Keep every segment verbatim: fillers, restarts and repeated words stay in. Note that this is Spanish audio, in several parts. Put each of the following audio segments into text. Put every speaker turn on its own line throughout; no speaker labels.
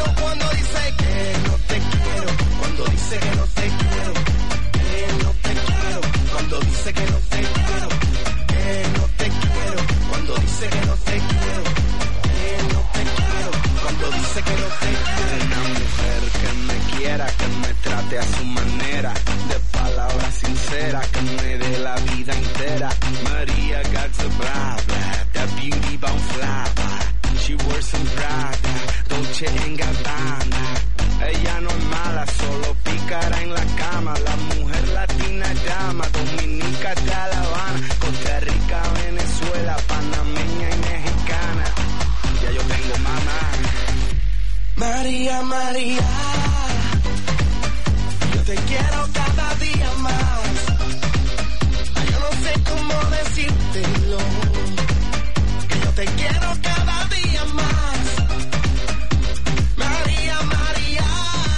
cuando dice que no te quiero, cuando dice que no te quiero, que no te quiero, cuando dice que no te quiero, que no te quiero, cuando dice que no te quiero, que no te quiero, cuando dice que no te quiero. Una mujer que me quiera, que me trate a su manera, de palabras sinceras, que me dé la vida entera. María got the blah blah, that beauty bound fly. She wears some Prada, Dolce and Gabbana. Ella no es mala, solo pícara en la cama. La mujer latina llama, dominica de La Habana, Costa Rica, Venezuela, panameña y mexicana. Ya yo tengo mamá. María, María, yo te quiero cada día más. Yo no sé cómo decírtelo, que yo te quiero cada día más. María, María,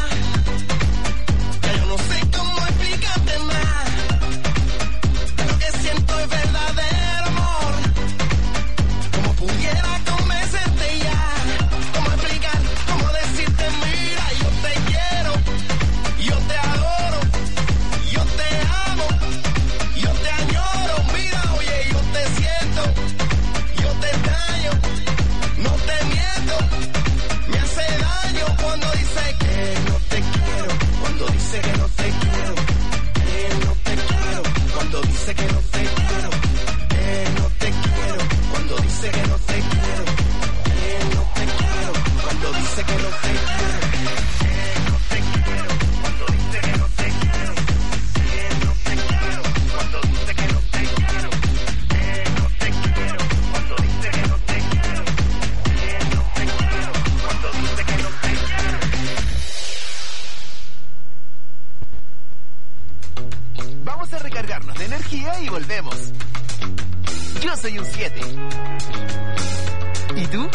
que yo no sé cómo explicarte más. Lo que siento es verdadero amor. Como pudiera convencerte ya. Cómo explicar, cómo decirte, mira, yo te quiero, yo te adoro, yo te amo, yo te añoro. Mira, oye, yo te siento, yo te extraño, no te miento. Me hace daño cuando dice que no te quiero, cuando dice que no te quiero, que no te quiero, cuando dice que no te quiero, que no te quiero, cuando dice que no te quiero, que no te quiero, cuando dice que no te quiero, que no te quiero, cuando dice que no te quiero, que no te quiero, cuando dice que no te quiero, que no te quiero, cuando dice que no te quiero, que no te quiero, cuando dice que no te quiero.
Vamos a recargarnos de energía y volvemos. Yo soy un siete. ¿Y tú?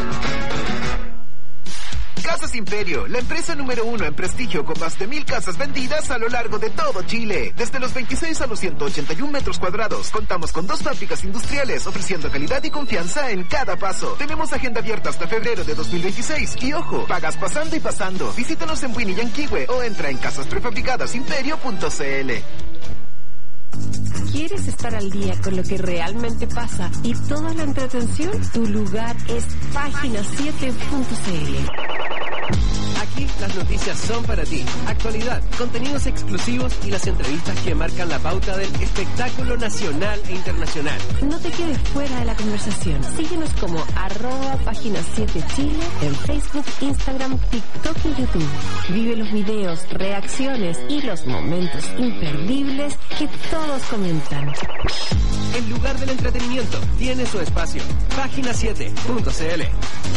Casas Imperio, la empresa número uno en prestigio con más de mil casas vendidas a lo largo de todo Chile. Desde los veintiséis a los ciento ochenta y un metros cuadrados, contamos con dos fábricas industriales ofreciendo calidad y confianza en cada paso. Tenemos agenda abierta hasta febrero de dos mil veintiséis y ojo, pagas pasando y pasando. Visítanos en Winnie y Yanquihue o entra en casas prefabricadas imperio punto c l.
¿Quieres estar al día con lo que realmente pasa y toda la entretención? Tu lugar es página siete punto c l.
Aquí las noticias son para ti. Actualidad, contenidos exclusivos y las entrevistas que marcan la pauta del espectáculo nacional e internacional.
No te quedes fuera de la conversación. Síguenos como arroba página siete Chile en Facebook, Instagram, TikTok y YouTube. Vive los videos, reacciones y los momentos imperdibles que todos comentan.
El lugar del entretenimiento tiene su espacio. página siete punto c l.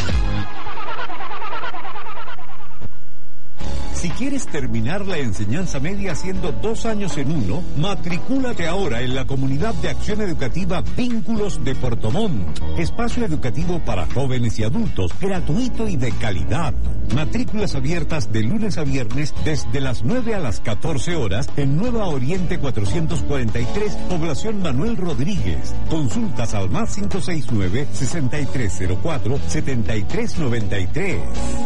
Si quieres terminar la enseñanza media haciendo dos años en uno, matricúlate ahora en la Comunidad de Acción Educativa Vínculos de Puerto Montt. Espacio educativo para jóvenes y adultos, gratuito y de calidad. Matrículas abiertas de lunes a viernes desde las nueve a las catorce horas en Nueva Oriente cuatrocientos cuarenta y tres, población Manuel Rodríguez. Consultas al más cinco seis nueve, seis tres cero cuatro, siete tres nueve tres.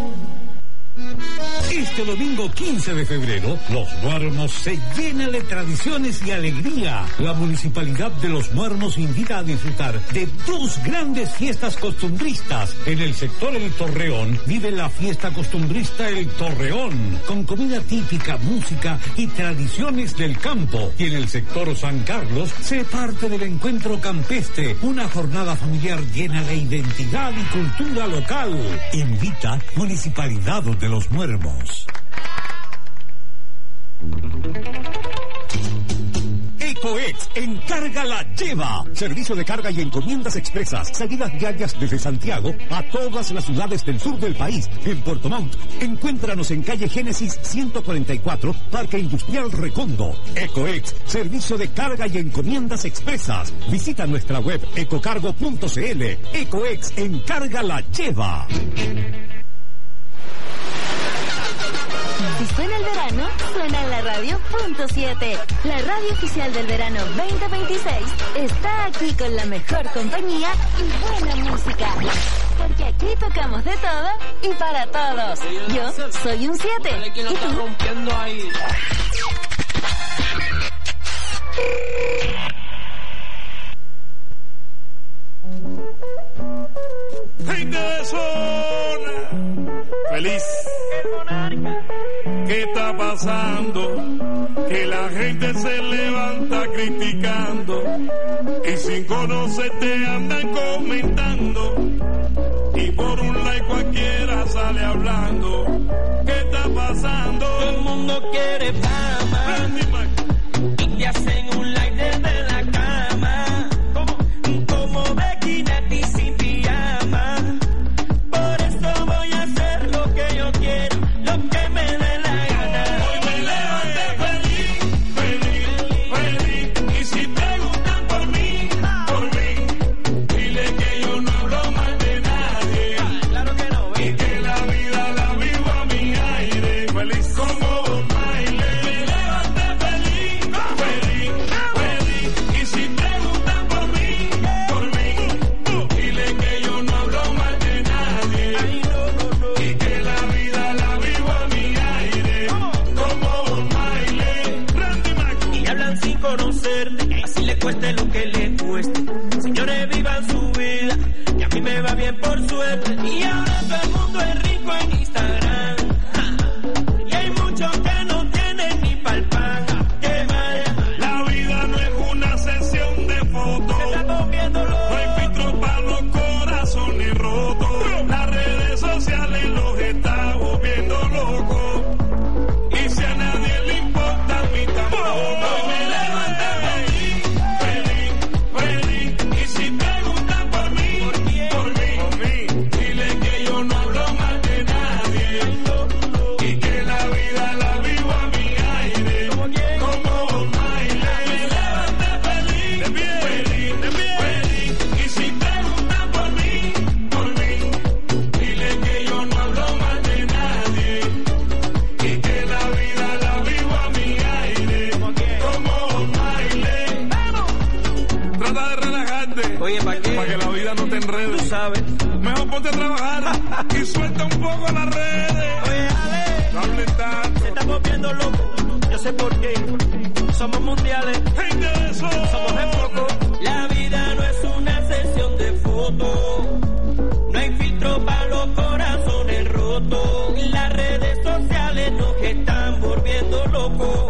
Este domingo quince de febrero, Los Muermos se llena de tradiciones y alegría. La Municipalidad de Los Muermos invita a disfrutar de dos grandes fiestas costumbristas. En el sector El Torreón vive la fiesta costumbrista El Torreón, con comida típica, música y tradiciones del campo. Y en el sector San Carlos se parte del encuentro campestre, una jornada familiar llena de identidad y cultura local. Invita Municipalidad de Los Muermos. Ecoex Encarga la Lleva. Servicio de carga y encomiendas expresas. Salidas diarias desde Santiago a todas las ciudades del sur del país. En Puerto Montt, encuéntranos en calle Génesis ciento cuarenta y cuatro, Parque Industrial Recondo. Ecoex, servicio de carga y encomiendas expresas. Visita nuestra web ecocargo punto c l. Ecoex Encarga la Lleva.
Si suena el verano, suena en la radio punto siete. La radio oficial del verano veinte veintiséis está aquí con la mejor compañía y buena música. Porque aquí tocamos de todo y para todos. Yo soy un siete.
¿Quién lo está rompiendo ahí?
Gente de zona, feliz. ¿Qué está pasando? Que la gente se levanta criticando y sin conocerte andan comentando y por un like cualquiera sale hablando. ¿Qué está pasando?
Todo el mundo quiere fama y te hacen un like desde la cama, como, como Becky Nati sin pijama. Por eso voy a hacer lo que yo quiero, lo que me dé la gana.
Hoy me levanté feliz, feliz, feliz. Y si preguntan por mí, por mí, dile que yo no hablo mal de nadie.
Claro que no,
Y que la vida la vivo a mi aire. Feliz como un baile. Me levanté feliz, feliz, feliz. Y si preguntan por mí, por mí, dile que yo no hablo mal de nadie. Y que la vida la vivo a mi aire. Como un baile. Randy Maco.
y hablan sin conocerte, así le cueste lo que le cueste. Señores, vivan su vida, y a mí me va bien por suerte. Y ahora todo el mundo es rico en Instagram, ja. Y hay muchos que no tienen ni pa'l pan. Qué mal,
La vida no es una sesión de fotos.
se está moviendo
No
loco.
hay filtro para los corazones rotos. Las redes sociales los están volviendo locos. Y si a nadie le importa, a mí tampoco. Hoy me levanté feliz, feliz, feliz. Y si preguntan por mí, por mí, dile que yo no hablo mal de nadie. Y que la vida la vivo a mi aire. Como un baile. Me levanté feliz, feliz, feliz. Y si preguntan por mí, por mí, dile que yo no hablo mal de nadie. Y que la vida la vivo a mi aire. Como un baile. Trata de relajarte.
Oye, ¿para qué?
Para que la vida no te
Tú
enrede.
sabes.
Mejor ponte a trabajar y suelta un poco las redes.
Oye, Ale,
No hables tanto.
se está moviendo loco. Yo sé por qué. Somos mundiales.
Gente de eso.
Somos de poco. La vida no es una sesión de fotos. No hay filtro para los corazones rotos. Las redes sociales nos están volviendo locos.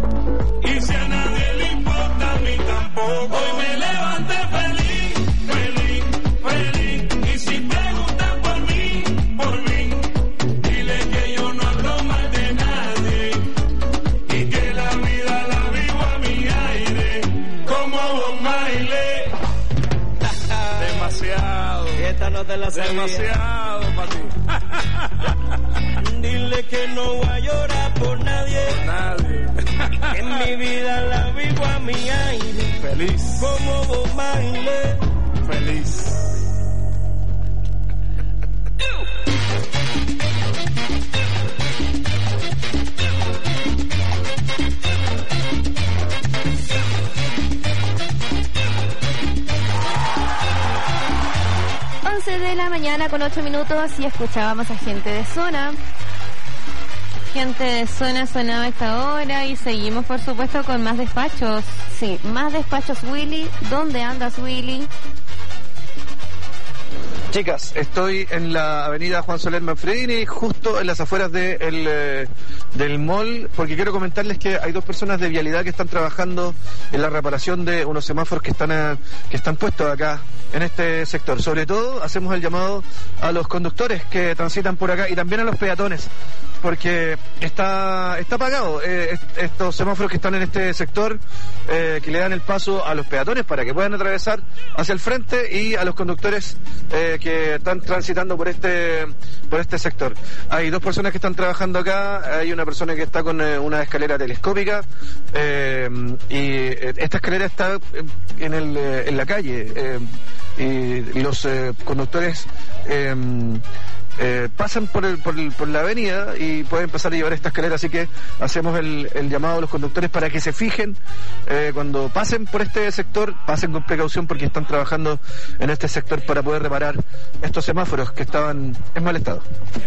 Y si a nadie le importa, a mí tampoco. Hoy me levanté feliz, feliz, feliz. Y si preguntan por mí, por mí, dile que yo no hablo mal de nadie. Y que la vida la vivo a mi aire. Como un baile. Demasiado,
Esta no te la sabía.
demasiado para ti.
Dile que no voy a llorar por nadie.
Nadie.
En mi vida la vivo a mi aire.
Feliz,
Como Bob Marley.
feliz.
once de la mañana con ocho minutos y escuchábamos a Gente de Zona. Gente de Zona sonaba a esta hora y seguimos por supuesto con más despachos. Sí, más despachos, Willy. ¿Dónde andas, Willy?
Chicas, estoy en la avenida Juan Soler Manfredini, justo en las afueras de el, eh, del mall, porque quiero comentarles que hay dos personas de vialidad que están trabajando en la reparación de unos semáforos que están a- que están puestos acá en este sector. Sobre todo hacemos el llamado a los conductores que transitan por acá y también a los peatones, porque está está apagado eh, est- estos semáforos que están en este sector, eh, que le dan el paso a los peatones para que puedan atravesar hacia el frente y a los conductores eh, que están transitando por este por este sector. Hay dos personas que están trabajando acá, hay una persona que está con eh, una escalera telescópica eh, y eh, esta escalera está en, el, eh, en la calle eh, y los eh, conductores eh, eh, pasan por, el, por, el, por la avenida y pueden pasar a llevar esta escalera, así que hacemos el, el llamado a los conductores para que se fijen eh, cuando pasen por este sector, pasen con precaución porque están trabajando en este sector para poder reparar estos semáforos que estaban en mal estado.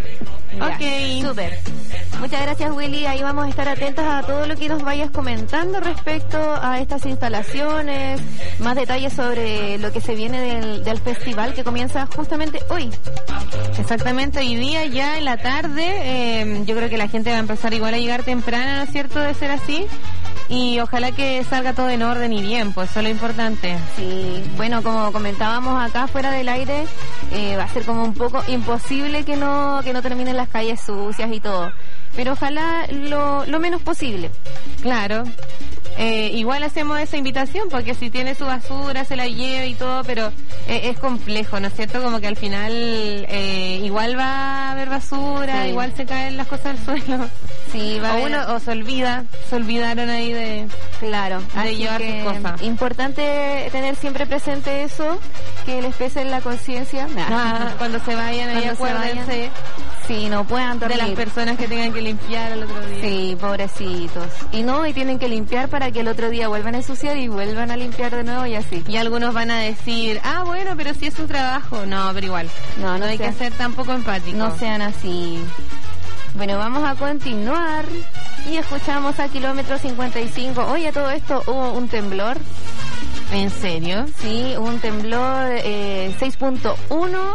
Ok, súper. Muchas gracias, Willy. Ahí vamos a estar atentos a todo lo que nos vayas comentando respecto a estas instalaciones, más detalles sobre lo que se viene del, del festival que comienza justamente hoy.
Exactamente, hoy día ya en la tarde, eh, yo creo que la gente va a empezar igual a llegar temprano, ¿no es cierto?, de ser así. Y ojalá que salga todo en orden y bien, pues eso es lo importante.
Sí, bueno, como comentábamos acá fuera del aire, eh, va a ser como un poco imposible que no que no terminen las calles sucias y todo. Pero ojalá lo, lo menos posible.
Claro. Eh, igual hacemos esa invitación porque si tiene su basura se la lleva y todo, pero eh, es complejo, ¿no es cierto? Como que al final eh, igual va a haber basura, sí. Igual se caen las cosas al suelo.
Sí, va
o
a haber...
uno o se olvida, se olvidaron ahí de,
claro,
de llevar sus cosas.
Importante tener siempre presente eso, que les pese en la conciencia.
Ah, cuando se vayan ahí, acuérdense.
Sí, no puedan dormir.
De las personas que tengan que limpiar el otro día.
Sí, pobrecitos. Y no, y tienen que limpiar para que el otro día vuelvan a ensuciar y vuelvan a limpiar de nuevo y así.
Y algunos van a decir, ah, bueno, pero si es un trabajo. No, pero igual. No, no, no hay sea, que ser tampoco empáticos.
No sean así. Bueno, vamos a continuar y escuchamos a Kilómetro cincuenta y cinco. Oye, todo esto hubo un temblor.
¿En serio?
Sí, hubo un temblor eh, seis punto uno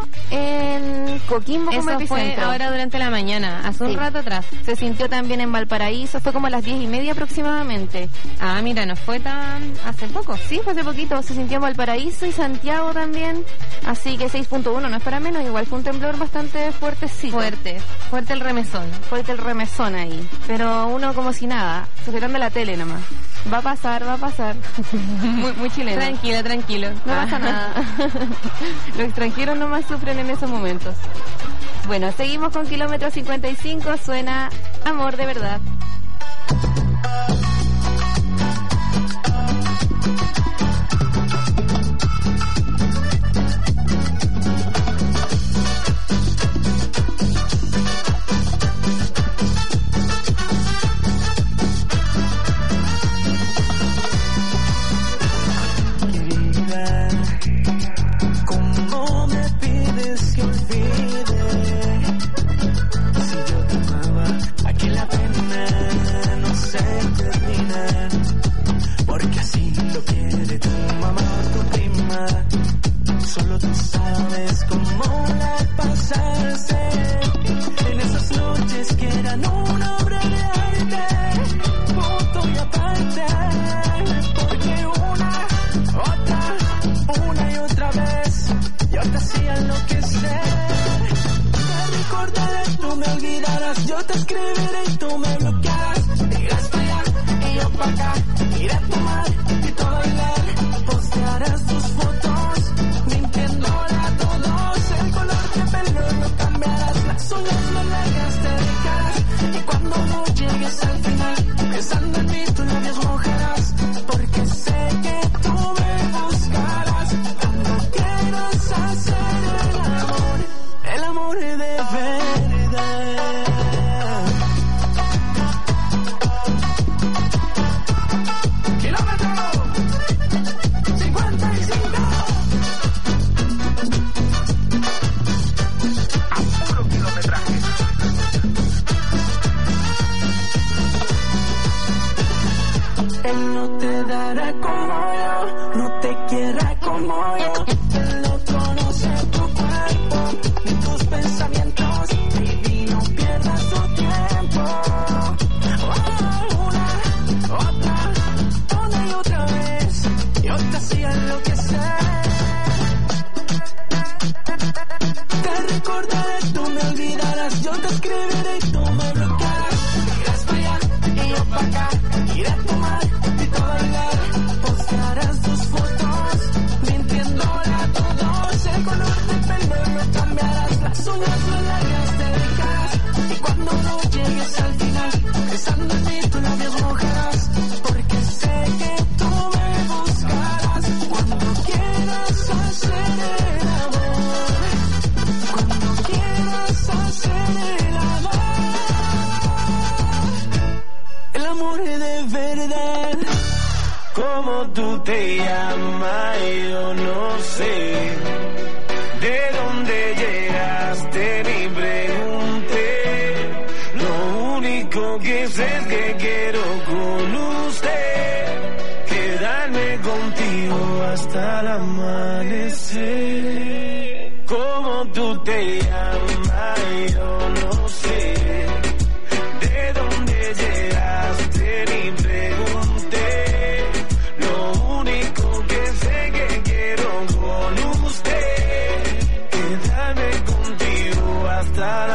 en Coquimbo como
Eso
epicentro.
Fue ahora durante la mañana, hace sí. un rato atrás.
Se sintió también en Valparaíso, fue como a las diez y media aproximadamente.
Ah, mira, no fue tan... hace poco.
Sí, fue hace poquito, se sintió en Valparaíso y Santiago también. Así que seis punto uno no es para menos, igual fue un temblor bastante fuertecito.
Fuerte, fuerte el remesón.
Fuerte el remesón ahí. Pero uno como si nada, sujetando la tele nomás. Va a pasar, va a pasar.
muy, muy chileno.
Tranquilo, tranquilo. No
ah.
pasa nada. Los extranjeros nomás sufren en esos momentos. Bueno, seguimos con Kilómetro cincuenta y cinco. Suena Amor de Verdad.
Solo tú sabes cómo la pasaste en esas noches que eran una obra de arte, punto y aparte, porque una, otra, una y otra vez yo te hacía enloquecer. Te recordaré, tú me olvidarás, yo te escribiré y tú me bloquearás. Irás para allá y yo para acá, iré a tomar y todo bailar, postearás tus fotos. Uñas más largas te dejarás y cuando no llegues al final pensando en mí tus labios mojarás, porque sé que tú me buscarás cuando quieras hacer el amor, el amor de verdad. Kilómetro cincuenta y cinco. Él no te dará como yo, no te quiera como yo. Él no conoce tu cuerpo, ni tus pensamientos. Baby, no pierdas tu tiempo. Oh, una, otra, una y otra vez. Yo te hacía enloquecer. Te recordaré, tú me olvidarás. Yo te escribiré y tú me bloquearás. Irás para allá y yo para acá. Iré a tomar y todo bailar, postearás tus fotos, mintiéndole a todos. El color de pelo no cambiarás, las uñas más largas te dejarás. Y cuando no llegues al final, pensando en mí tus labios mojarás, porque sé que tú me buscarás cuando quieras hacer el amor, cuando quieras
¿Cómo tú te llamas? Yo no sé. ¿De dónde llegaste? Ni pregunté. Lo único que sé es que quiero con usted quedarme contigo hasta el amanecer. ¿Cómo tú te llamas? Yo no sé. ¿De dónde llegaste? Ni pregunté. Lo único que sé que quiero con usted quedarme contigo hasta el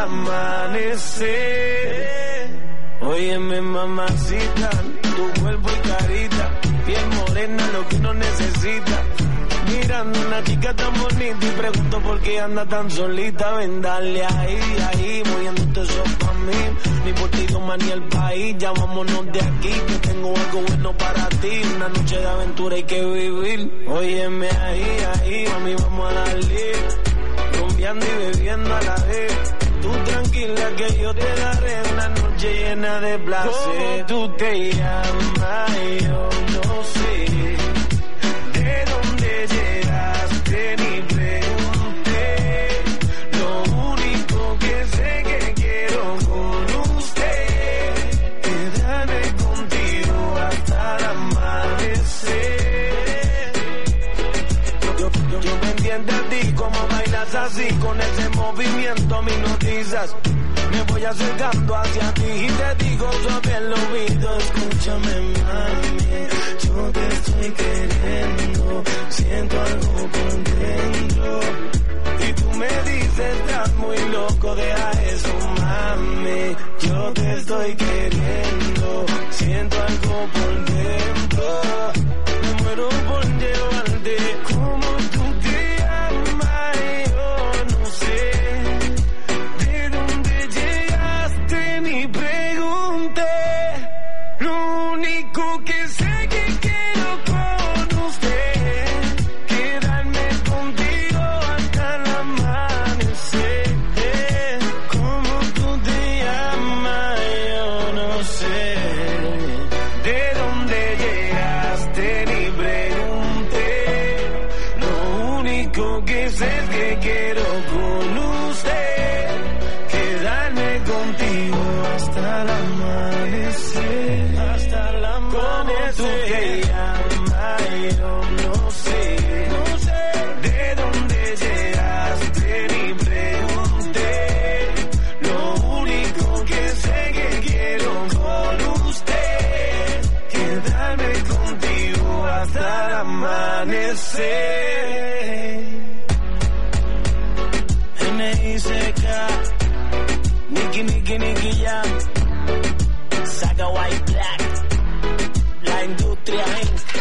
amanecer. Óyeme, mamacita, tu cuerpo y carita, piel morena, lo que uno necesita. Mirando una chica tan bonita y pregunto por qué anda tan solita. Ven, dale ahí, ahí, moviéndote eso pa' mí. Ni por ti no más ni el país, ya vámonos de aquí, que tengo algo bueno para ti. Una noche de aventura hay que vivir. Óyeme ahí, ahí, mami, vamos a darle. Rumbeando y bebiendo a la vez. Tú tranquila que yo te daré una noche llena de placer. ¿Cómo tú te llamas? Yo no sé. ¿De dónde llegaste? Ni pregunté. Lo único que sé que quiero con usted quedarme contigo hasta el amanecer. Yo, yo, yo, yo pendiente a ti, como bailas así, con ese movimiento a mis noticias. Me voy acercando hacia ti y te digo suave el oído. Escúchame, mami, yo te estoy queriendo. Siento algo por dentro. Y tú me dices, estás muy loco, deja eso, mami. Yo te estoy queriendo. Siento algo por dentro. Me muero por llevarte. Como tú te llamas, yo no sé. Ni pregunté, lo único que sé que quiero con usted quedarme contigo hasta el amanecer. ¿Cómo tú te llamas? Yo no sé. ¿De dónde llegaste? Ni pregunté. Lo único que sé es que quiero con usted quedarme contigo hasta el amanecer, hasta el amanecer. ¿Cómo tú te llamas? Yo no sé, no sé. ¿De dónde llegaste? Ni pregunté. Lo único que sé que quiero con usted quedarme contigo hasta el amanecer. N I C K Nicky, Nicky, Nicky Jam, Saga White Black, la industria insta.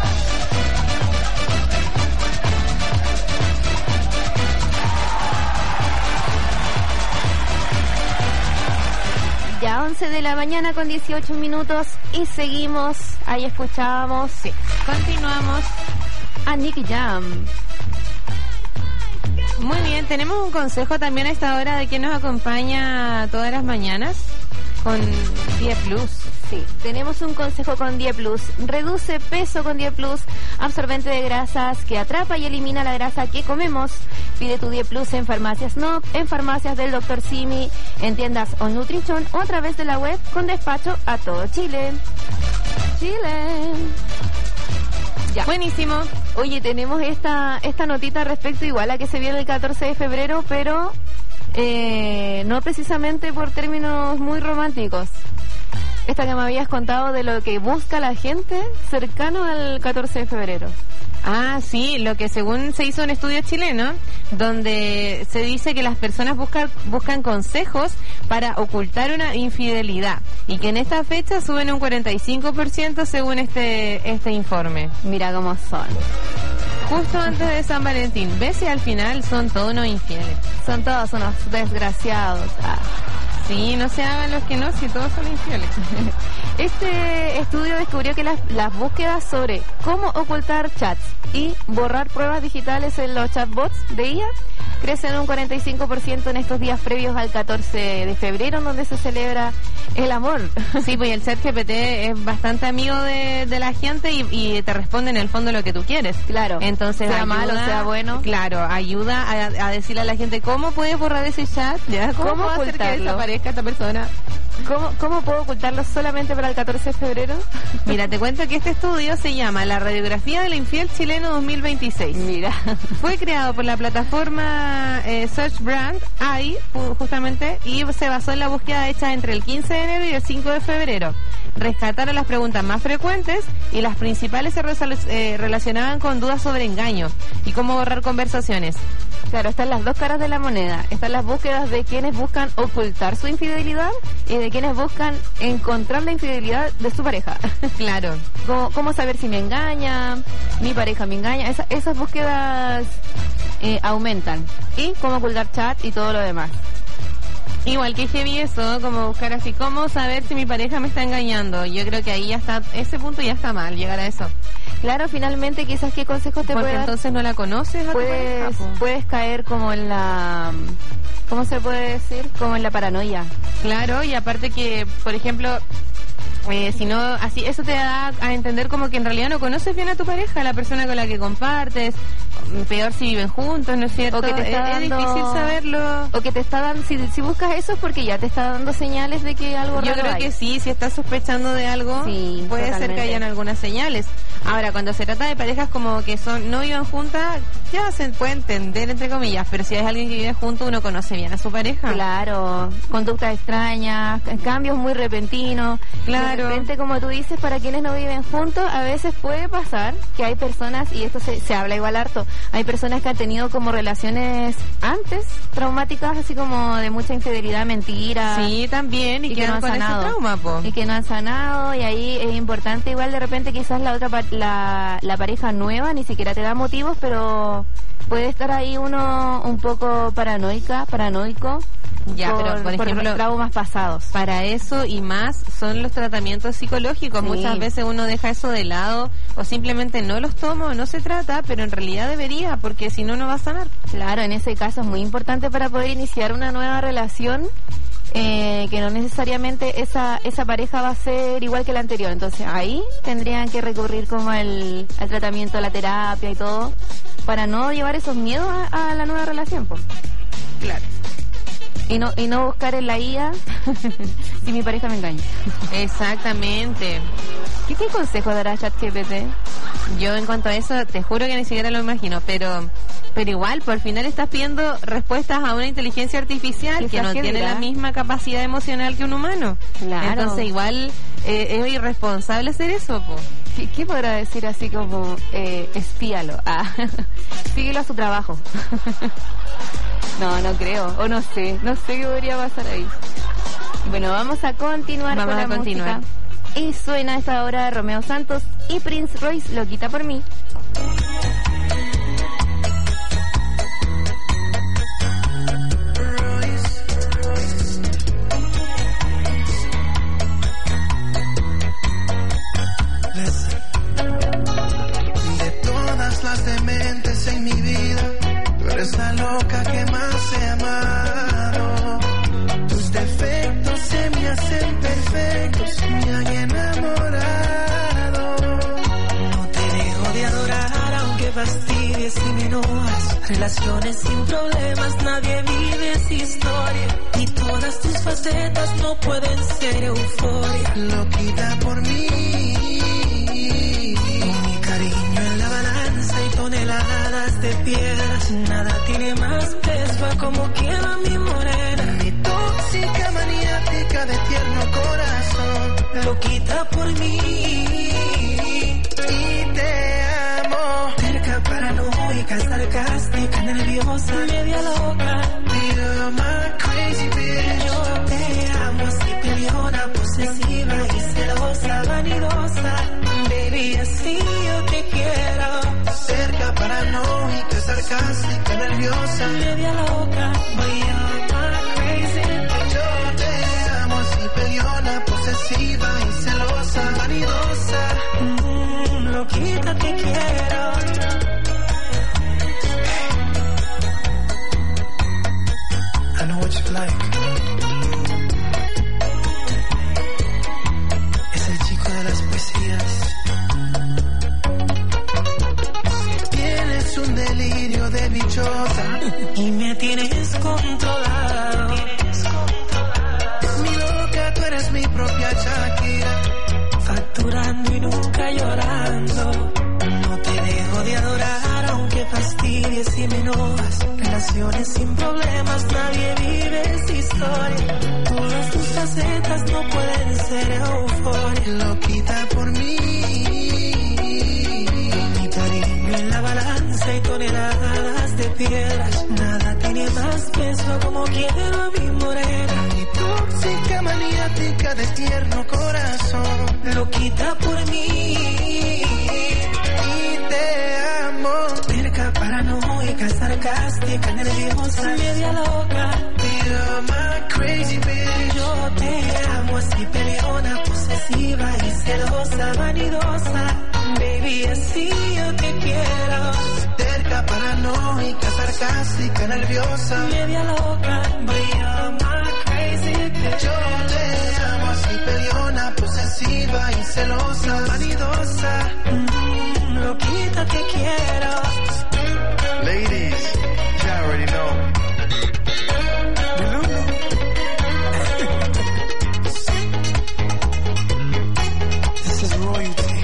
Ya once de la mañana con dieciocho minutos y seguimos, ahí escuchábamos, sí, continuamos a Nicky Jam.
Muy bien, tenemos un consejo también a esta hora de quien nos acompaña todas las mañanas con diez plus.
Sí, tenemos un consejo con diez plus. Reduce peso con diez plus, absorbente de grasas que atrapa y elimina la grasa que comemos. Pide tu diez plus en farmacias No, en farmacias del doctor Simi, en tiendas o Nutrition o a través de la web con despacho a todo Chile. Chile. Ya.
Buenísimo.
Oye, tenemos esta esta notita respecto igual a que se viene el catorce de febrero, pero eh, no precisamente por términos muy románticos. Esta que me habías contado de lo que busca la gente cercano al catorce de febrero.
Ah, sí, lo que según se hizo un estudio chileno, donde se dice que las personas buscan, buscan consejos para ocultar una infidelidad y que en esta fecha suben un cuarenta y cinco por ciento según este este informe.
Mira cómo son.
Justo antes de San Valentín, ves si al final son todos unos infieles.
Son todos unos desgraciados. Ah.
Sí, no se hagan los que no, si todos son infieles.
Este estudio descubrió que las, las búsquedas sobre cómo ocultar chats y borrar pruebas digitales en los chatbots de I A crece en un cuarenta y cinco por ciento en estos días previos al catorce de febrero, donde se celebra el amor.
Sí, pues el ChatGPT es bastante amigo de, de la gente y, y te responde en el fondo lo que tú quieres.
Claro.
Entonces,
sea
ayuda,
malo, sea bueno.
Claro, ayuda a, a decirle a la gente cómo puedes borrar ese chat, ¿ya? ¿Cómo,
¿Cómo
puedo hacer que
ocultarlo?
desaparezca esta persona?
¿Cómo, ¿Cómo puedo ocultarlo solamente para el catorce de febrero?
Mira, te cuento que este estudio se llama La Radiografía del Infiel Chileno dos mil veintiséis.
Mira.
Fue creado por la plataforma eh, Search Brand A I, justamente, y se basó en la búsqueda hecha entre el quince de enero y el cinco de febrero. Rescataron las preguntas más frecuentes y las principales se resol- eh, relacionaban con dudas sobre engaño y cómo borrar conversaciones.
Claro, están las dos caras de la moneda. Están las búsquedas de quienes buscan ocultar su infidelidad y de quienes buscan encontrar la infidelidad de su pareja.
Claro.
¿Cómo, cómo saber si me engaña, mi pareja me engaña? Esa, esas búsquedas eh, aumentan. Y cómo ocultar chat y todo lo demás.
Igual que heavy eso, como buscar así, cómo saber si mi pareja me está engañando. Yo creo que ahí ya está, ese punto ya está mal, llegar a eso.
Claro, finalmente quizás qué consejos te
Porque
puede dar.
entonces no la conoces a
puedes,
tu pareja, po.
puedes caer como en la, ¿cómo se puede decir? Como en la paranoia.
Claro, y aparte que, por ejemplo, eh, si no, así, eso te da a entender como que en realidad no conoces bien a tu pareja, a la persona con la que compartes, peor si viven juntos, ¿no es cierto?
O que te está
es,
dando,
es difícil saberlo.
O que te está dando, si, si buscas eso es porque ya te está dando señales de que algo
Yo
raro
creo
hay.
que sí, si estás sospechando de algo,
sí,
puede
totalmente.
ser que hayan algunas señales. Ahora, cuando se trata de parejas como que son no vivan juntas, ya se puede entender, entre comillas, pero si es alguien que vive junto, uno conoce bien a su pareja.
Claro, conductas extrañas, cambios muy repentinos.
Claro.
De repente, como tú dices, para quienes no viven juntos, a veces puede pasar que hay personas, y esto se, se habla igual harto, hay personas que han tenido como relaciones antes traumáticas, así como de mucha infidelidad, mentira.
Sí, también, y,
y que
quedan
no han
con
sanado.
ese trauma, po.
Y que no han sanado, y ahí es importante igual de repente quizás la otra pa- la, la pareja nueva ni siquiera te da motivos, pero puede estar ahí uno un poco paranoica, paranoico.
Ya,
por,
pero por ejemplo,
traumas pasados.
Para eso y más son los tratamientos psicológicos.
Sí.
Muchas veces uno deja eso de lado o simplemente no los toma o no se trata, pero en realidad debería, porque si no, no va a sanar.
Claro, en ese caso es muy importante para poder iniciar una nueva relación. Eh, que no necesariamente esa esa pareja va a ser igual que la anterior, entonces ahí tendrían que recurrir como al, al tratamiento, a la terapia y todo, para no llevar esos miedos a, a la nueva relación, pues.
Claro.
Y no y no buscar en la I A si mi pareja me engaña.
Exactamente.
¿Qué, qué consejo dará ChatGPT?
Yo en cuanto a eso, te juro que ni siquiera lo imagino, pero pero igual, por final estás pidiendo respuestas a una inteligencia artificial que no tiene
dirá?
la misma capacidad emocional que un humano.
Claro.
Entonces igual eh, es irresponsable hacer eso, po.
¿Qué, qué podrá decir así como eh, espíalo? Ah, síguelo a su trabajo. No, no creo, o no sé, no sé qué podría pasar ahí. Bueno, vamos a continuar
Vamos
con
a
la
continuar.
música. Y suena a esta hora Romeo Santos y Prince Royce, Lo Quita Por Mí.
De todas las dementes en mi vida, tú eres la loca que más he amado. Tus defectos se me hacen perfectos, me han enamorado. No te dejo de adorar aunque fastidies y me enojas. Relaciones sin problemas, nadie vive esa historia. Y todas tus facetas no pueden ser euforia. Loquita por mí, mi cariño en la balanza y toneladas de piedras. Nada tiene más peso a como quiera mi morena. Mi tóxica maniática de tierno corazón. Loquita por mí y te amo. Terca, paranoica, sarcástica, nerviosa, media loca. You're my crazy bitch. Yo te amo, así peleona, posesiva y celosa, vanidosa. Baby, así yo te quiero. Cerca, paranoica, sarcástica, nerviosa, media loca. Boy, you're my crazy bitch. Yo te amo, así peleona, posesiva y celosa, vanidosa. Mm, loquita te quiero. todas, relaciones sin problemas, nadie vive esta historia. Todas tus facetas no pueden ser euforia. Loquita por mí, mi cariño en la balanza y toneladas de piedras. Nada tiene más peso como quiero a mi morena. Mi tóxica maniática de tierno corazón. Loquita por mí y te amo. Terca, paranoica, sarcástica, nerviosa, media loca. You're my crazy bitch. Yo te amo así, peleona, posesiva y celosa, vanidosa. Baby, así yo te quiero. Terca, paranoica, sarcástica, nerviosa, media loca. But you're my crazy bitch. Yo te amo así, peleona, posesiva y celosa, vanidosa. Mm, loquita te quiero.
Ladies, you already know.
This is royalty.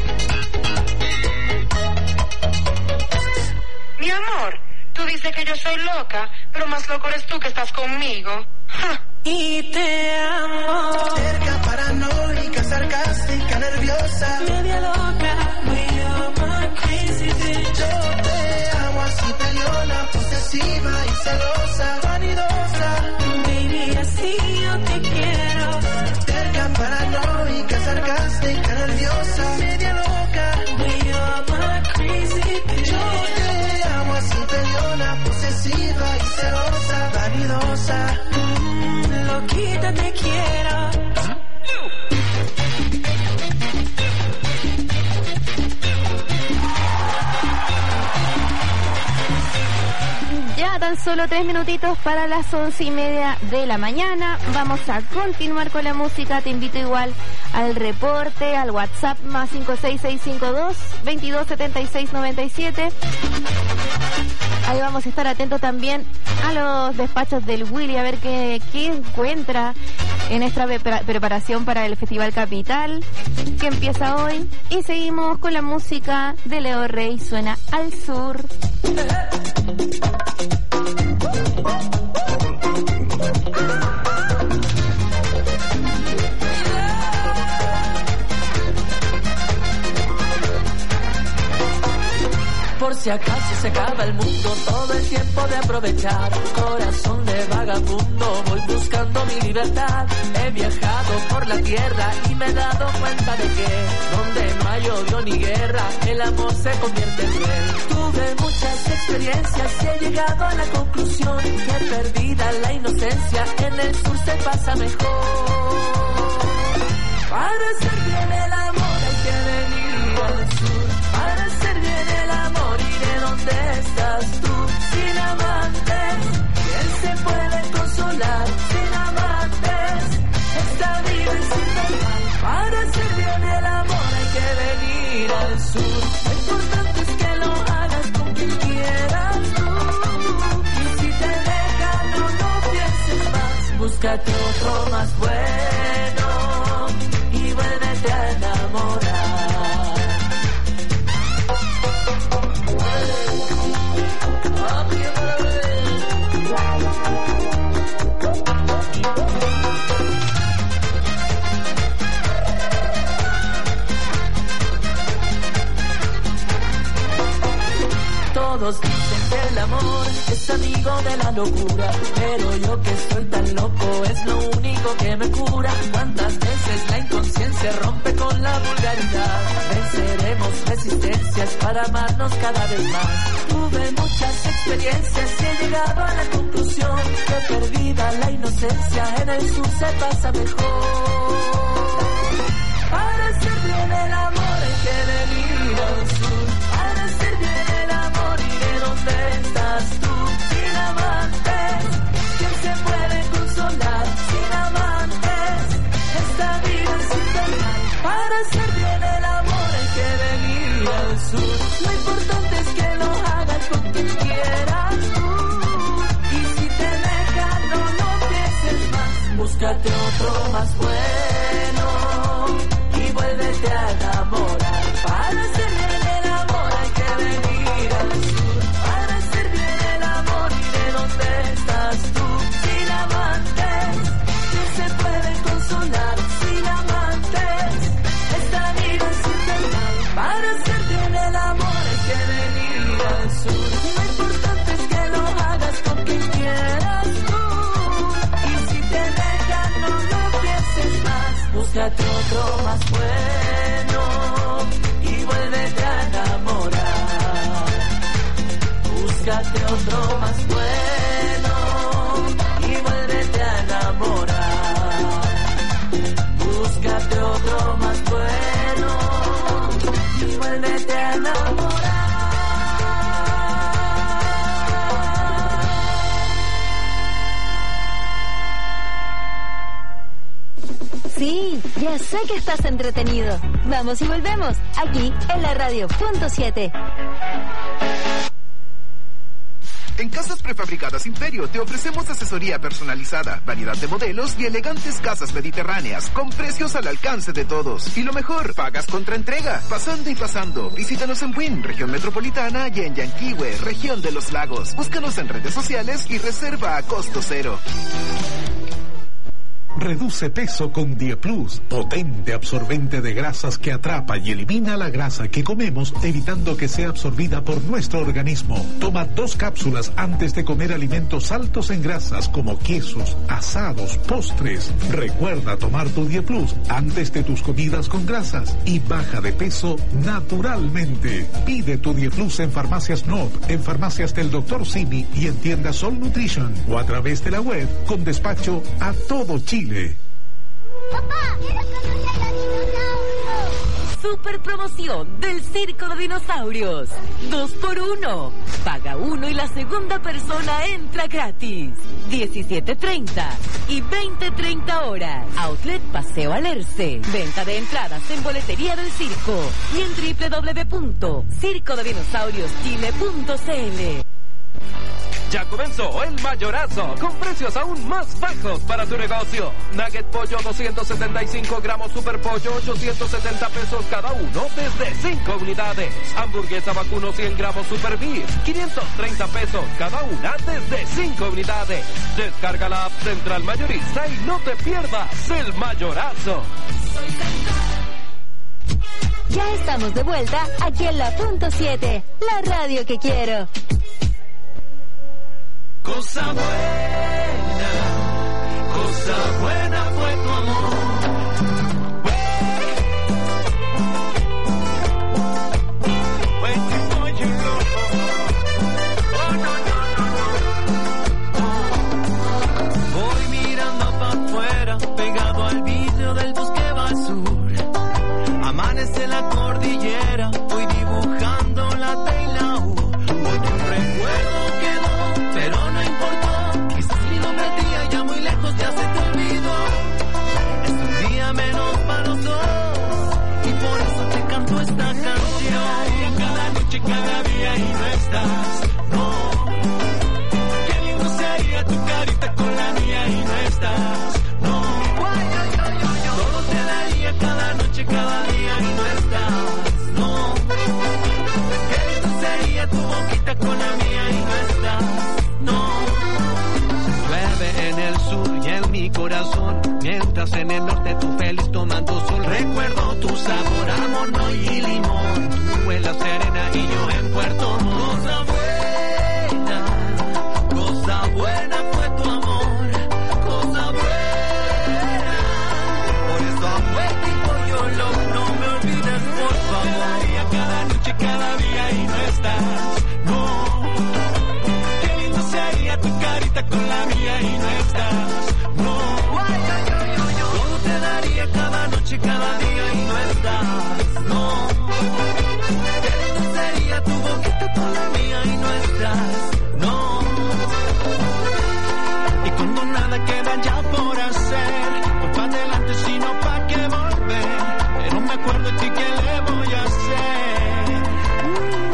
Mi amor, tú dices que yo soy loca, pero más loco eres tú que estás conmigo. Ja.
Y te amo. Cerca, paranoica, sarcástica, nerviosa, media loca. We are my crazy bitch. Yo te amo así, peleona, posesiva y celosa, vanidosa. Baby, así yo te quiero. Cerca, paranoica, sarcástica, nerviosa, media loca. We are my crazy bitch. Yo te amo así, peleona, posesiva y celosa, vanidosa. Loquita te quiero.
Ya tan solo tres minutitos para las once y media de la mañana. Vamos a continuar con la música. Te invito igual al reporte, al WhatsApp más cinco seis seis cinco dos, veintidós setenta y seis noventa y siete. Ahí vamos a estar atentos también a los despachos del Willy, a ver qué, qué encuentra en esta preparación para el Festival Capital, que empieza hoy. Y seguimos con la música de Leo Rey, suena Al Sur.
Por si acaso se acaba el mundo, todo el tiempo de aprovechar. Corazón de vagabundo, voy buscando mi libertad. He viajado por la tierra y me he dado cuenta de que donde no hay odio ni guerra, el amor se convierte en cruel. Tuve muchas experiencias y he llegado a la conclusión que perdida la inocencia, en el sur se pasa mejor. Para hacer bien el amor hay que venir al sur. Para hacer bien el amor iré donde estás tú. Sin amantes, ¿quién se puede consolar? Sin amantes, esta vida es infernal. Para hacer bien el amor hay que venir al sur. Lo importante es que lo hagas con quien quieras tú. Y si te dejan, no, no pienses más. Búscate otro más bueno y vuélvete a enamorar. Todos dicen que el amor es amigo de la locura, pero yo que soy tan loco es lo único que me cura. Cuántas veces la inconsciencia rompe con la vulgaridad. Venceremos resistencias para amarnos cada vez más. Tuve muchas experiencias y he llegado a la conclusión que perdida la inocencia, en el sur se pasa mejor. Para hacer bien el amor hay que venir al sur. Para hacer bien el amor iré donde estás tú. Sin amantes, ¿quién se puede consolar? Sin amantes, esta vida es infernal. Para hacer bien el amor hay que venir al sur. Lo importante es que lo hagas con quien quieras tú. Y si te dejan, no lo pienses más. Búscate otro más bueno y vuélvete a enamorar. Para hacer bien el amor hay que venir al sur. Para hacer bien Búscate otro más bueno y vuélvete a enamorar. Búscate otro más bueno y vuélvete a enamorar. Búscate otro más bueno y vuélvete a enamorar.
Sí, ya sé que estás entretenido. Vamos y volvemos, aquí en la radio punto siete.
En Casas Prefabricadas Imperio te ofrecemos asesoría personalizada, variedad de modelos y elegantes casas mediterráneas con precios al alcance de todos. Y lo mejor, pagas contra entrega, pasando y pasando. Visítanos en Buin, región metropolitana, y en Yanquihue, región de los lagos. Búscanos en redes sociales y reserva a costo cero.
Reduce peso con Dieplus, potente absorbente de grasas que atrapa y elimina la grasa que comemos, evitando que sea absorbida por nuestro organismo. Toma dos cápsulas antes de comer alimentos altos en grasas como quesos, asados, postres. Recuerda tomar tu Dieplus antes de tus comidas con grasas y baja de peso naturalmente. Pide tu Dieplus en Farmacias N O P, en farmacias del doctor Simi y en tiendas Sol Nutrition o a través de la web con despacho a todo Chile.
Papá, quiero conocer a los dinosaurios.
Super promoción del Circo de Dinosaurios. Dos por uno. Paga uno y la segunda persona entra gratis. diecisiete treinta y veinte treinta horas. Outlet Paseo Alerce. Venta de entradas en boletería del circo y en doble u doble u doble u punto circo de dinosaurios chile punto c l.
Ya comenzó el mayorazo, con precios aún más bajos para tu negocio. Nugget pollo doscientos setenta y cinco gramos, super pollo ochocientos setenta pesos cada uno desde cinco unidades. Hamburguesa vacuno cien gramos super beef, quinientos treinta pesos cada una desde cinco unidades. Descarga la app Central Mayorista y no te pierdas el mayorazo.
Ya estamos de vuelta aquí en la punto siete, la radio que quiero.
Cosa buena, cosa buena fue tu amor. Waiting for your love. Oh, no, no, no, no. Voy mirando para afuera, pegado al vidrio del bosque basur. Amanece la cordillera, voy dibujando la T y la U. Hoy un recuerdo quedó, pero no importó. Quizás mi nombre a ti allá muy lejos ya se te olvidó. Es un día menos para los dos y por eso te canto esta canción. Cada noche, cada día y no estás, no. Qué lindo sería tu carita con la mía y no estás, no. Todo te daría cada noche, cada día y no estás, no. Qué lindo sería tu boquita con la mía y no estás, no. Llueve en el sur y en mi corazón, mientras en el norte tú feliz tomando sol. Recuerdo tu sabor a mono y limón, tú en la Serena y yo en Puerto Montt. Cosa buena, cosa buena fue tu amor, cosa buena. Por eso I'm waiting for your love, no me olvides por favor. Cada noche, cada día y no estás, no. Qué lindo sería tu carita con la mía y no estás, no. Todo te daría cada noche, cada día y no estás, no. Qué lindo sería tu boquita con la mía y no estás, no. Y cuando nada queda ya por hacer, no pa' adelante sino pa' que volver. Pero me acuerdo de ti, ¿qué le voy a hacer?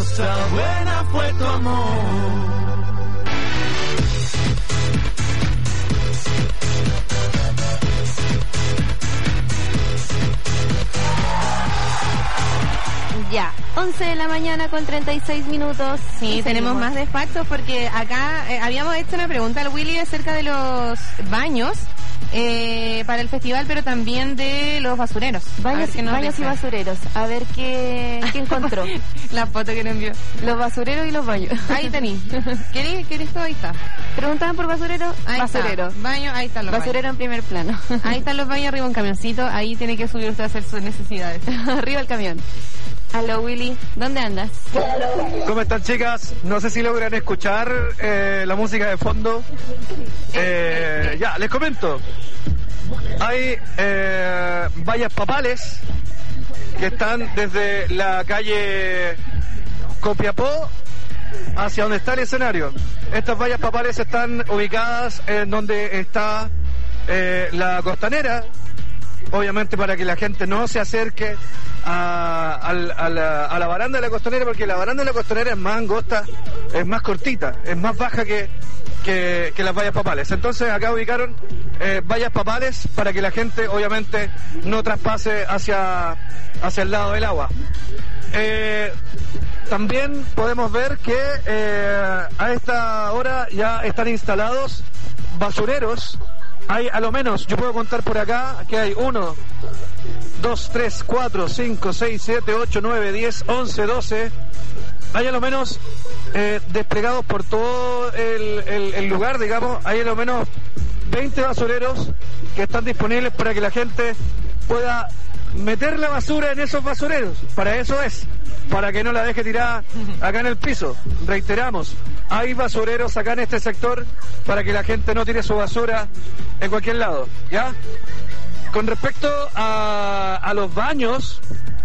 cosa buena fue tu amor.
Ya, once de la mañana con treinta y seis minutos.
Sí, tenemos más de factos porque acá eh, habíamos hecho una pregunta al Willy acerca de los baños eh, para el festival, pero también de los basureros.
Baños, baños y basureros. A ver qué, qué encontró.
La foto que le envió.
Los basureros y los baños.
Ahí tení. ¿Querés, querés todo? Ahí está.
Preguntaban por basurero.
Ahí
basurero.
Está. Baño, ahí están los
basurero
baños.
En primer plano.
Ahí están los baños, arriba un camioncito. Ahí tiene que subir usted a hacer sus necesidades.
Arriba el camión. Aló, Willy, ¿dónde andas?
¿Cómo están, chicas? No sé si logran escuchar eh, la música de fondo. Eh, ya, les comento. Hay eh, vallas papales que están desde la calle Copiapó hacia donde está el escenario. Estas vallas papales están ubicadas en donde está eh, la costanera, obviamente para que la gente no se acerque a, a, a, la, a la baranda de la costanera, porque la baranda de la costanera es más angosta, es más cortita, es más baja que, que, que las vallas papales. Entonces acá ubicaron eh, vallas papales para que la gente obviamente no traspase hacia, hacia el lado del agua. Eh, también podemos ver que eh, a esta hora ya están instalados basureros. Hay a lo menos, yo puedo contar por acá, que hay uno, dos, tres, cuatro, cinco, seis, siete, ocho, nueve, diez, once, doce. Hay a lo menos eh, desplegados por todo el, el, el lugar, digamos, hay a lo menos veinte basureros que están disponibles para que la gente pueda meter la basura en esos basureros. Para eso es, para que no la deje tirada acá en el piso. Reiteramos, hay basureros acá en este sector para que la gente no tire su basura en cualquier lado, ¿ya? Con respecto a, a los baños,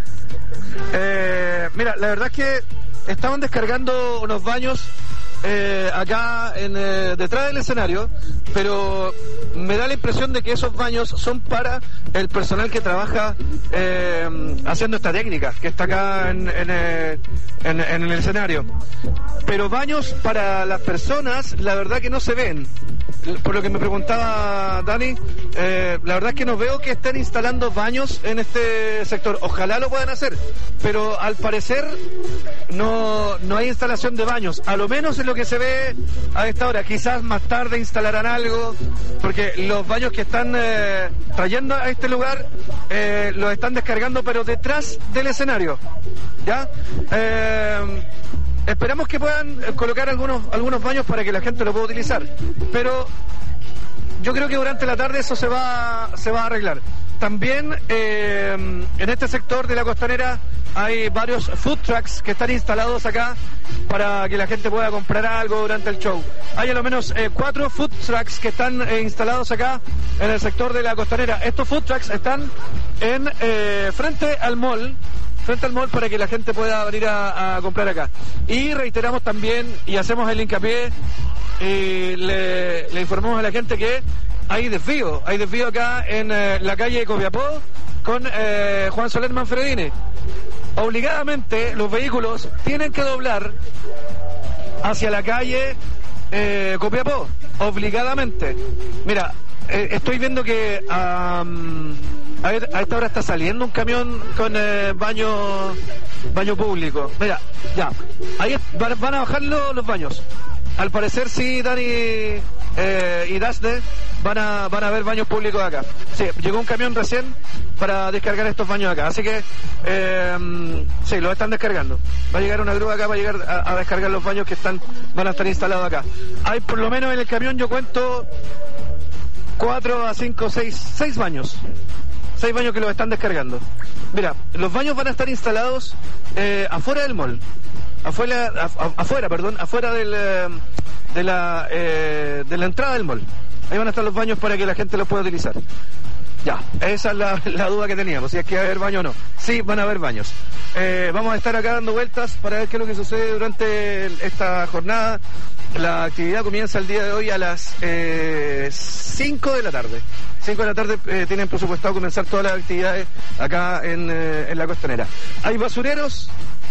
eh, mira, la verdad es que estaban descargando unos baños eh, acá en, eh, detrás del escenario, pero me da la impresión de que esos baños son para el personal que trabaja eh, haciendo esta técnica, que está acá en, en, eh, en, en el escenario. Pero baños para las personas, la verdad que no se ven. Por lo que me preguntaba Dani, eh, la verdad es que no veo que estén instalando baños en este sector. Ojalá lo puedan hacer, pero al parecer no, no hay instalación de baños, a lo menos es lo que se ve a esta hora. Quizás más tarde instalarán algo, porque los baños que están eh, trayendo a este lugar eh, los están descargando, pero detrás del escenario, ¿ya? Eh, Esperamos que puedan colocar algunos algunos baños para que la gente lo pueda utilizar, pero yo creo que durante la tarde eso se va se va a arreglar. También eh, en este sector de la costanera hay varios food trucks que están instalados acá para que la gente pueda comprar algo durante el show. Hay a lo menos eh, cuatro food trucks que están eh, instalados acá en el sector de la costanera. Estos food trucks están en eh, frente al mall. frente al mall para que la gente pueda venir a, a comprar acá. Y reiteramos también y hacemos el hincapié y le, le informamos a la gente que hay desvío, hay desvío acá en eh, la calle Copiapó con eh, Juan Soler Manfredini. Obligadamente los vehículos tienen que doblar hacia la calle eh, Copiapó, obligadamente. Mira, eh, estoy viendo que um, a, ver, a esta hora está saliendo un camión con eh, baño baño público. Mira, ya, ahí van, van a bajar lo, los baños. Al parecer sí, Dani eh, y Dasne van a van a ver baños públicos acá. Sí, llegó un camión recién para descargar estos baños acá, así que eh, sí, los están descargando. Va a llegar una grúa acá, va a llegar a, a descargar los baños que están van a estar instalados acá. Hay por lo menos en el camión, yo cuento cuatro a cinco, seis, seis baños. Seis baños que los están descargando. Mira, los baños van a estar instalados eh, afuera del mall. Afuera, af, afuera, perdón, afuera del, eh, de la eh, de la entrada del mall. Ahí van a estar los baños para que la gente los pueda utilizar. Ya, esa es la, la duda que teníamos, si es que va a haber baño o no. Sí, van a haber baños. Eh, vamos a estar acá dando vueltas para ver qué es lo que sucede durante esta jornada. La actividad comienza el día de hoy a las eh, cinco de la tarde. cinco de la tarde eh, tienen presupuestado comenzar todas las actividades acá en, eh, en la costanera. Hay basureros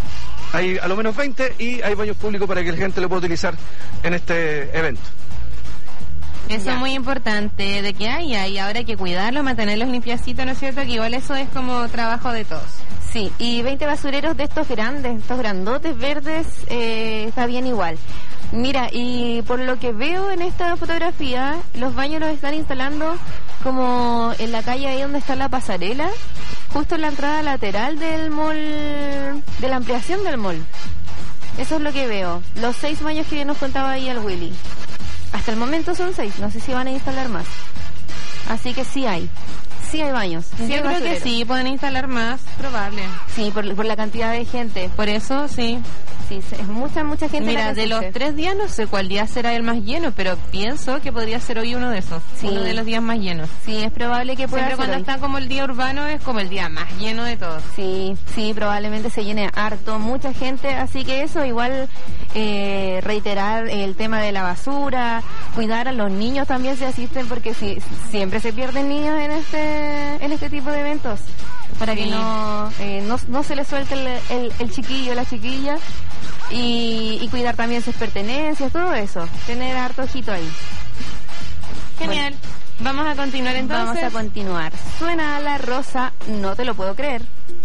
hay a lo menos veinte y hay baños públicos para que la gente lo pueda utilizar en este evento.
Eso ya. Es muy importante, de que haya, y ahora hay que cuidarlo, mantenerlos limpiacitos, ¿no es cierto? Que igual eso es como trabajo de todos.
Sí, y veinte basureros de estos grandes, estos grandotes verdes, eh, está bien igual. Mira, y por lo que veo en esta fotografía, los baños los están instalando como en la calle ahí donde está la pasarela, justo en la entrada lateral del mall, de la ampliación del mall. Eso es lo que veo. Los seis baños que nos contaba ahí el Willy. Hasta el momento son seis, no sé si van a instalar más. Así que sí hay. Sí hay baños.
Sí, yo creo que sí, pueden instalar más, probable.
Sí, por, por la cantidad de gente.
Por eso, sí.
Sí, es mucha, mucha gente.
Mira, de los tres días no sé cuál día será el más lleno, pero pienso que podría ser hoy uno de esos. Sí. Uno de los días más llenos.
Sí, es probable que pueda
Siempre
ser
cuando
hoy.
está como el día urbano es como el día más lleno de todos.
Sí, sí, probablemente se llene harto, mucha gente, así que eso, igual eh, reiterar el tema de la basura, cuidar a los niños también si asisten, porque si, siempre se pierden niños en este, en este tipo de eventos, para sí. que no, eh, no, no se les suelte el, el, el chiquillo, la chiquilla. Y, y cuidar también sus pertenencias, todo eso. Tener harto ojito ahí.
Genial. Bueno, vamos a continuar entonces.
Vamos a continuar. Suena La Rosa, no te lo puedo creer.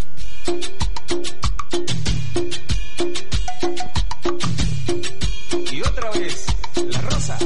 Y otra vez, La Rosa.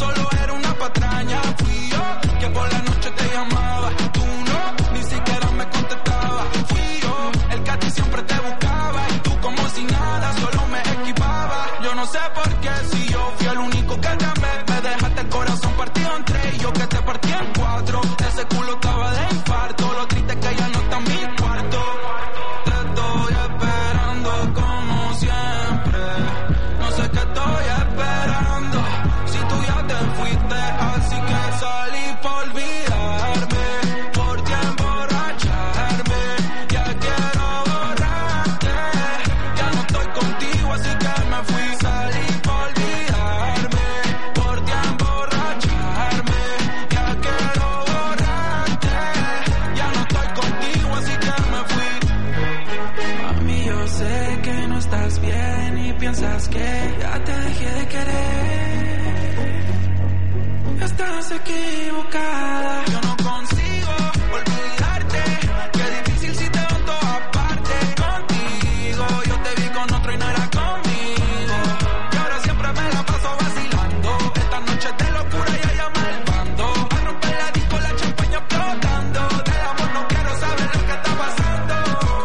solo era una patraña. Fui yo que por la noche te llamaba, tú no, ni siquiera me contestabas. Fui yo el que a ti siempre te buscaba y tú como si nada, solo me esquivaba. Yo no sé por qué, si yo fui el único que te amé, me dejaste el corazón partido en tres y yo que te partí en cuatro. Ese culo estaba de infarto, lo triste es que ya no está en mi cuarto. Te estoy esperando como siempre, no sé qué estoy esperando, si tú ya te fuiste, así que salí por olvidarme, por ti emborracharme, ya quiero borrarte, ya no estoy contigo, así que me fui, salí por olvidarme, por ti emborracharme, ya quiero borrarte, ya no estoy contigo, así que me fui. Mami, yo sé que no estás bien y piensas que ya te dejé de querer. Estás equivocada. Yo no consigo olvidarte. Qué difícil si te veo en todas partes. Contigo, yo te vi con otro y no era conmigo. Y ahora siempre me la paso vacilando. Esta noche de locura y allá me el bando. A romper la disco, la champaña explotando. Del amor no quiero saber lo que está pasando.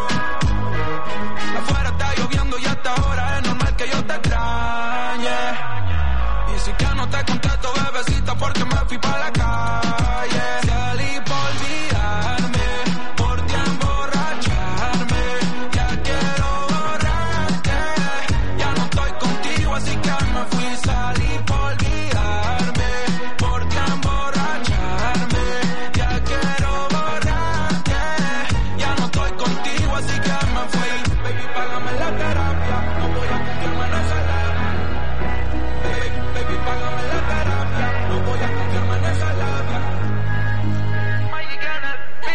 Afuera está lloviendo y hasta ahora es normal que yo te extrañe. Y si que no te contesto, bebecita, porque me fui pa' la calle. Salí por olvidarme, por ti emborracharme, ya quiero borrarte, ya no estoy contigo, así que me fui. Salí por olvidarme, por ti emborracharme, ya quiero borrarte, ya no estoy contigo, así que me fui. Baby, págame la terapia, no voy a confiarme en esa labia. Baby, baby, págame la terapia, no voy a confiarme en esa labia. Are you gonna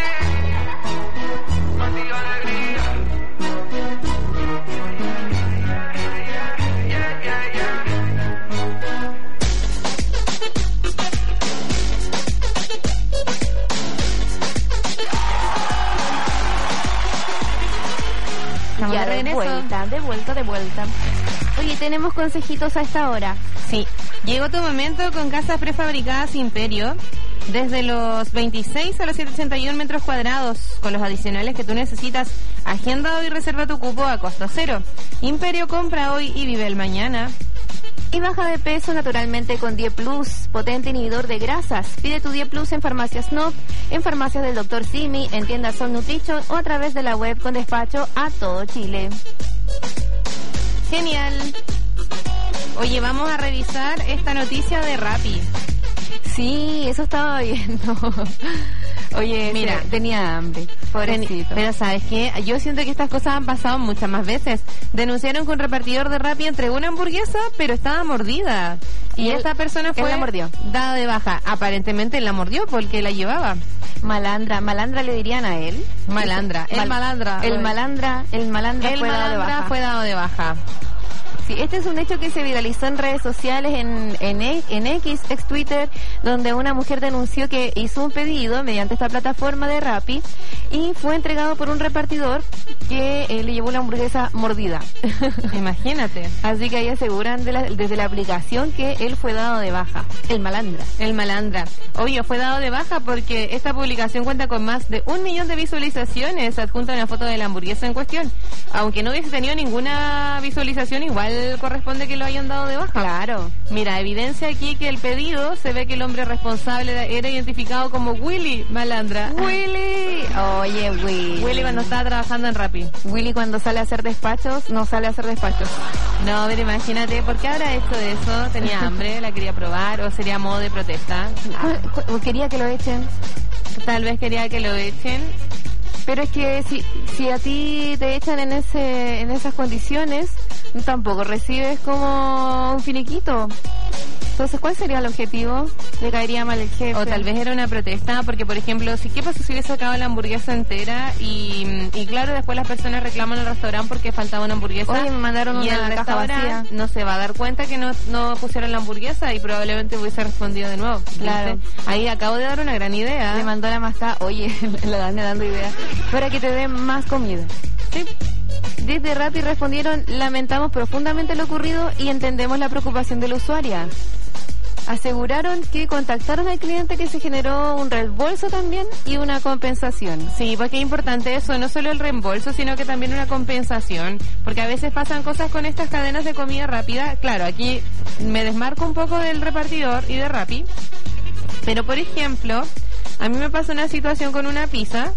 be? Contigo alegría. Yeah, yeah, yeah.
Ya
de
de
regreso.
vuelta, de vuelta, de vuelta. Oye, tenemos consejitos a esta hora.
Sí, llegó tu momento con casas prefabricadas Imperio. Desde los veintiséis a los ciento ochenta y uno metros cuadrados, con los adicionales que tú necesitas, agenda hoy y reserva tu cupo a costo cero. Imperio, compra hoy y vive el mañana.
Y baja de peso naturalmente con diez plus, potente inhibidor de grasas. Pide tu diez plus en Farmacias Snob, en farmacias del doctor Simi, en tiendas Sol Nutrition o a través de la web con despacho a todo Chile.
Genial. Oye, vamos a revisar esta noticia de Rappi.
Sí, eso estaba viendo. Oye,
mira,
sí, tenía hambre, pobrecito.
Pero ¿sabes qué? Yo siento que estas cosas han pasado muchas más veces. Denunciaron que un repartidor de Rappi entregó una hamburguesa, pero estaba mordida. Y,
Y él-
esta persona fue
él la mordió.
dada de baja. Aparentemente la mordió porque la llevaba.
Malandra, malandra le dirían a él.
Malandra, el
Mal-
malandra.
El malandra, el malandra
El
fue dado de
malandra
baja.
fue dado de baja.
Sí, este es un hecho que se viralizó en redes sociales, en, en, E- en X, ex Twitter, donde una mujer denunció que hizo un pedido mediante esta plataforma de Rappi y fue entregado por un repartidor que eh, le llevó una hamburguesa mordida.
Imagínate.
Así que ahí aseguran de la- desde la aplicación que él fue dado de baja. El malandra.
El malandra. Obvio, fue dado de baja porque esta publicación cuenta con más de un millón de visualizaciones. Adjunta una foto de la hamburguesa en cuestión. Aunque no hubiese tenido ninguna visualización, igual corresponde que lo hayan dado de baja.
Claro.
Mira, evidencia aquí que el pedido se ve que el hombre responsable era identificado como Willy Malandra.
Willy. Oye, Willy.
Willy cuando estaba trabajando en Rappi.
Willy cuando sale a hacer despachos, no sale a hacer despachos.
No, pero imagínate, ¿por qué habrá hecho eso? ¿Tenía hambre? ¿La quería probar? ¿O sería modo de protesta?
Cu- cu- Quería que lo echen.
Tal vez quería que lo echen.
Pero es que si, si a ti te echan en ese en esas condiciones, tampoco recibes como un finiquito. Entonces, ¿cuál sería el objetivo? Le caería mal el jefe.
O tal vez era una protesta, porque por ejemplo, si ¿qué pasa si hubiese sacado la hamburguesa entera y, y claro, después las personas reclaman al restaurante porque faltaba una hamburguesa?
Oye, me mandaron
y
una
el
caja
restaurante
vacía.
no se va a dar cuenta que no, no pusieron la hamburguesa y probablemente hubiese respondido de nuevo.
Claro.
¿Viste? Ahí acabo de dar una gran idea.
Le mandó a la mascada, oye, la dan dando idea, para que te den más comida.
Sí.
Desde Rappi respondieron, lamentamos profundamente lo ocurrido y entendemos la preocupación de la usuaria. aseguraron que contactaron al cliente, que se generó un reembolso también y una compensación.
Sí, porque es importante eso, no solo el reembolso, sino que también una compensación, porque a veces pasan cosas con estas cadenas de comida rápida. Claro, aquí me desmarco un poco del repartidor y de Rappi, pero por ejemplo, a mí me pasó una situación con una pizza,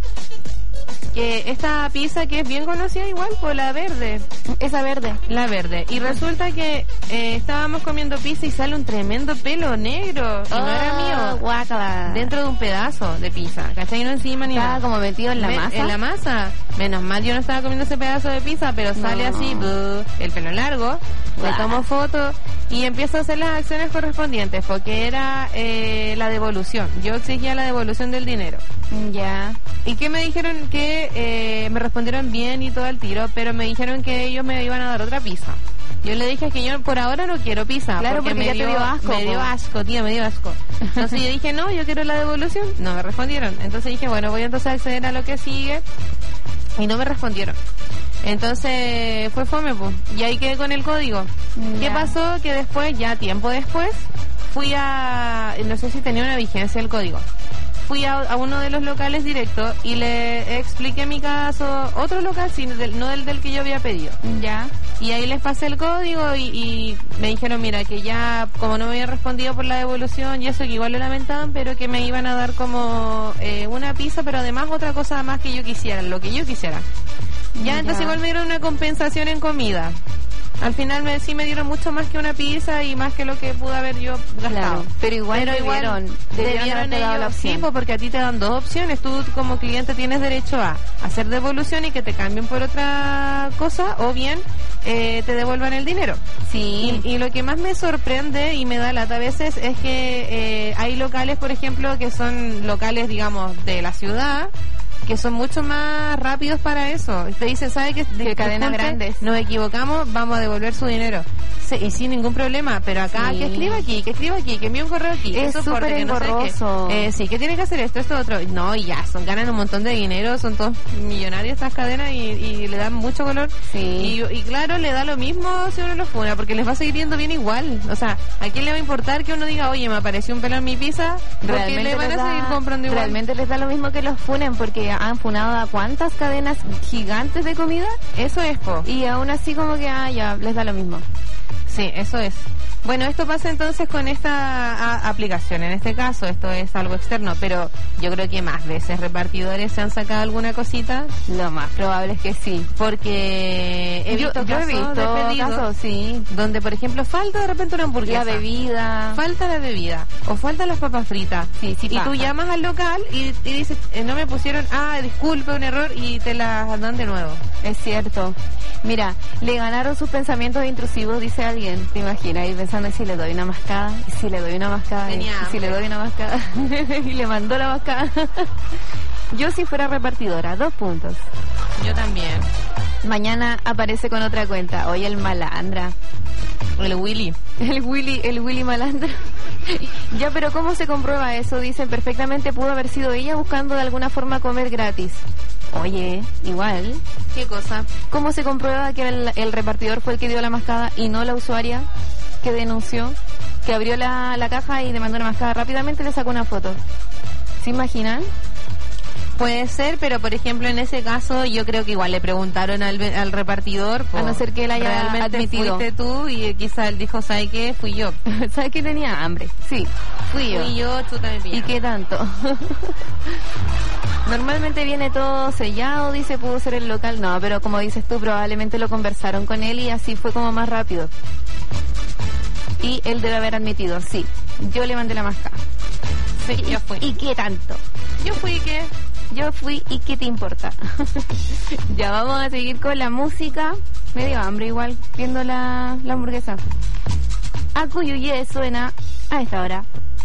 que esta pizza que es bien conocida igual por la verde,
esa verde,
la verde, y resulta que eh, estábamos comiendo pizza y sale un tremendo pelo negro, y
oh,
no era mío,
guácala,
dentro de un pedazo de pizza, ¿cachai? No encima ni
nada. Estaba como metido en la
Me,
masa.
En la masa, menos mal yo no estaba comiendo ese pedazo de pizza, pero no. Sale así, buh, el pelo largo, le tomo foto y empiezo a hacer las acciones correspondientes, porque era eh, la devolución, yo exigía la devolución del dinero.
Ya.
¿Y qué me dijeron? Que eh, me respondieron bien y todo el tiro, pero me dijeron que ellos me iban a dar otra pizza. Yo le dije que yo por ahora no quiero pizza.
Claro, porque, porque me, dio, te dio asco.
Me dio asco, tío, me dio asco. Entonces yo dije, no, yo quiero la devolución. No me respondieron. Entonces dije, bueno, voy entonces a acceder a lo que sigue. Y no me respondieron. Entonces fue fome, pues. Y ahí quedé con el código. Ya. ¿Qué pasó? Que después, ya tiempo después, fui a... No sé si tenía una vigencia el código. Fui a, a uno de los locales directos y le expliqué mi caso, otro local, sí, del, no del, del que yo había pedido.
Ya.
Y ahí les pasé el código y, y me dijeron, mira, que ya, como no me habían respondido por la devolución y eso, que igual lo lamentaban, pero que me iban a dar como eh, una pizza, pero además otra cosa más que yo quisiera, lo que yo quisiera. Ya, ya. Entonces igual me dieron una compensación en comida. Al final me, sí me dieron mucho más que una pizza y más que lo que pude haber yo gastado. Claro,
pero igual
pero
debieron,
igual debieron, debieron ellos, la opción. Sí, pues porque a ti te dan dos opciones. Tú como cliente tienes derecho a hacer devolución y que te cambien por otra cosa, o bien eh, te devuelvan el dinero.
Sí.
Y, y lo que más me sorprende y me da lata a veces es que eh, hay locales, por ejemplo, que son locales, digamos, de la ciudad, que son mucho más rápidos para eso. Te dicen, ¿sabe qué?
De cadenas grandes.
Nos equivocamos, vamos a devolver su dinero. Sí, y sin ningún problema, pero acá, sí. que escriba aquí, que escriba aquí, que envíe un correo aquí.
Es súper engorroso.
No sé eh, sí, que tiene que hacer esto, esto, otro. No, y ya, son ganan un montón de dinero, son todos millonarios estas cadenas y, y le dan mucho color.
Sí.
Y, y claro, le da lo mismo si uno lo funa, porque les va a seguir yendo bien igual. O sea, ¿a quién le va a importar que uno diga, oye, me apareció un pelo en mi pizza? Porque realmente le van a da, seguir comprando igual.
Realmente les da lo mismo que los funen, porque han funado a cuántas cadenas gigantes de comida.
Eso es, po.
Y aún así como que, ah, ya, les da lo mismo.
Sí, eso es. Bueno, esto pasa entonces con esta a, aplicación. En este caso, esto es algo externo, pero yo creo que más veces repartidores se han sacado alguna cosita.
Lo más probable es que sí,
porque he
yo,
visto
yo
casos
he visto
de pedidos,
casos, sí,
donde por ejemplo falta de repente una hamburguesa,
la bebida,
falta la bebida o faltan las papas fritas.
Sí, sí
y
pasa.
Tú llamas al local y, y dices, eh, no me pusieron, ah, disculpe, un error, y te las dan de nuevo.
Es cierto. Mira, le ganaron sus pensamientos intrusivos, dice alguien. ¿Te imaginas? Y pensando, ¿y si le doy una mascada? ¿Y si le doy una mascada? ¿Y si le doy una mascada? Y le mandó la mascada. Yo si fuera repartidora, dos puntos.
Yo también.
Mañana aparece con otra cuenta. Oye, el malandra.
El Willy.
El Willy, el Willy malandra. Ya, pero ¿cómo se comprueba eso? Dicen, perfectamente pudo haber sido ella buscando de alguna forma comer gratis. Oye, igual.
¿Qué cosa?
¿Cómo se comprueba que el, el repartidor fue el que dio la mascada y no la usuaria que denunció, que abrió la, la caja y le mandó una mascada? Rápidamente le sacó una foto. ¿Se imaginan?
Puede ser, pero por ejemplo en ese caso yo creo que igual le preguntaron al, al repartidor,
a no ser que él haya
realmente
admitido.
Fuiste tú, y quizá él dijo, ¿sabe qué? Fui yo.
¿Sabe que tenía hambre? Sí, fui yo.
Fui yo, tú también.
¿Y qué tanto? Normalmente viene todo sellado, dice, pudo ser el local. No, pero como dices tú, probablemente lo conversaron con él y así fue como más rápido. Y él debe haber admitido, sí, yo le mandé la mascada.
Sí, yo fui.
¿Y qué tanto?
Yo fui, ¿qué?
Yo fui, ¿y qué te importa? Ya vamos a seguir con la música. Me dio hambre igual, viendo la, la hamburguesa. Acuyuye suena a esta hora.